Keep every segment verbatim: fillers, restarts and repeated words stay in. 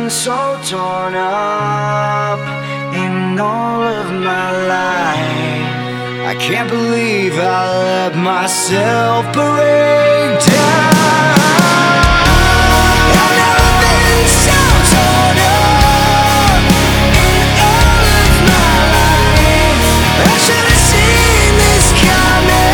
been so torn up in all of my life. I can't believe I let myself break down. I've never been so torn up in all of my life. I should have seen this coming.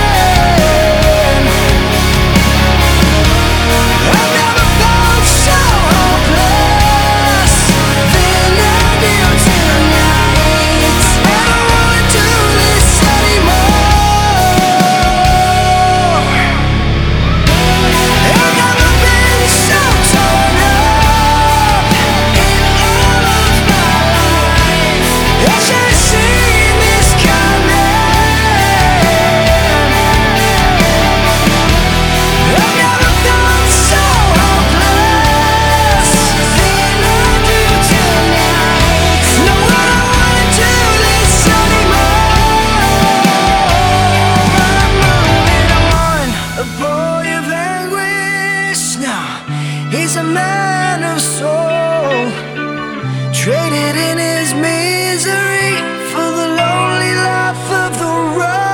I've never felt so hopeless than I do tonight. I don't wanna do this anymore. I've never been so torn up in all of my life. I should have seen this coming. I've never felt so hopeless than I do tonight. No, I don't wanna do this anymore. I'm moving on, a boy of anguish now. He's a man of soul, traded in his misery for the lonely life of the road.